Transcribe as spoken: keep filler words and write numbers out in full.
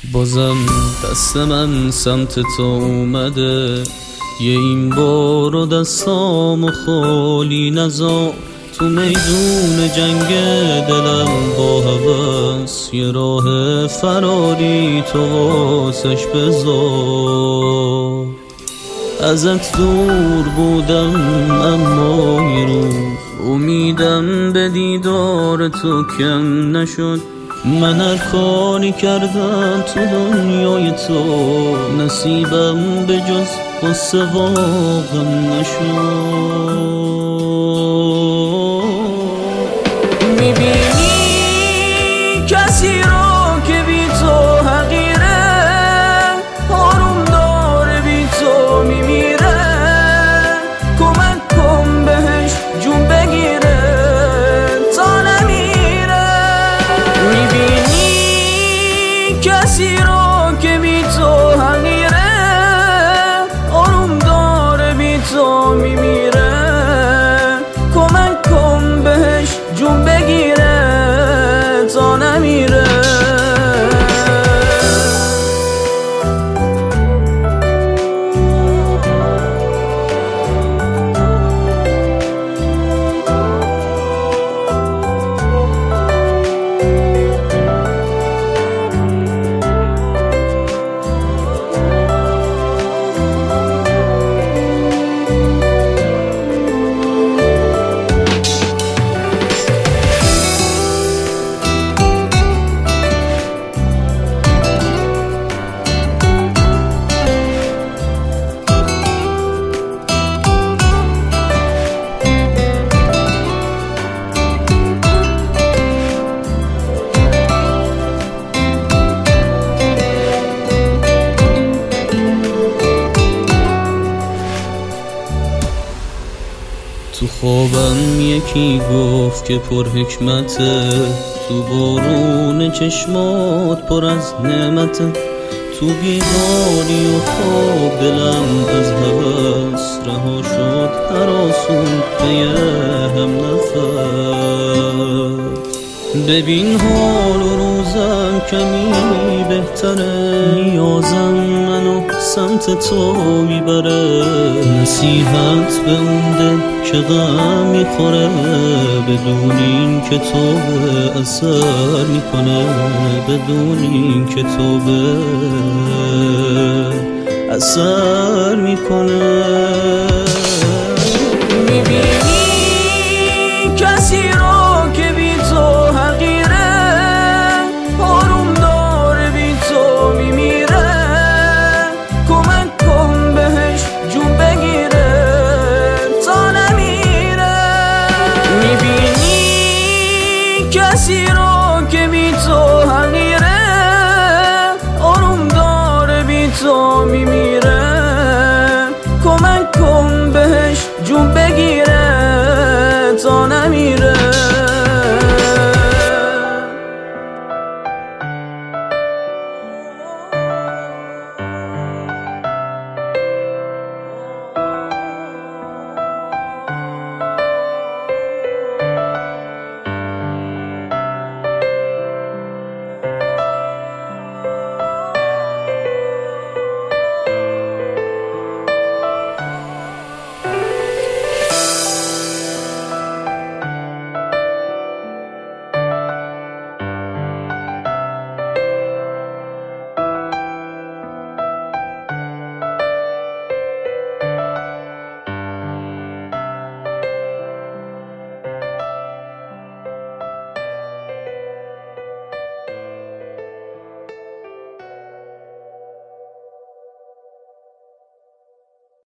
بازم دست من سمت تو اومده، یه این بار و دستامو خالی نذار. تو میدون جنگ دلم با هوس، یه راه فراری تو واسش بذار. ازت دور بودم اما یه روز امیدم به دیدار تو کم نشد. من هر کاری کردم تو دنیای تو، نصیبم به جز قصه واقعم نشد. میبینی کسی رو که بی تو حقیره، آروم داره بی تو میمیره. کمک کن بهش جون بگیره تا نمیره. میبینی کسی رو که بی تو حقیره، آروم داره بی تو میمیره. کمک کن بهش جون بگیره تا نمیره. تو خوابم یکی گفت که پر حکمته، تو بارون چشمات پر از نعمته. تو بیداری و خواب دلم از هوس رها شد هراسون پی هم نفس. ببین حال و روزم کمی بهتره، نیازم منو سمت تو میبره. نصیحت به اون دل که غم میخوره، بدون این که تو به اثر میکنه، بدون این که تو به اثر میکنه. میبینی کسی رو که بی تو حقیره، آروم داره بی تو میمیره. کمک کن بهش جون بگیره تا نمیره. میبینی کسی رو که بی تو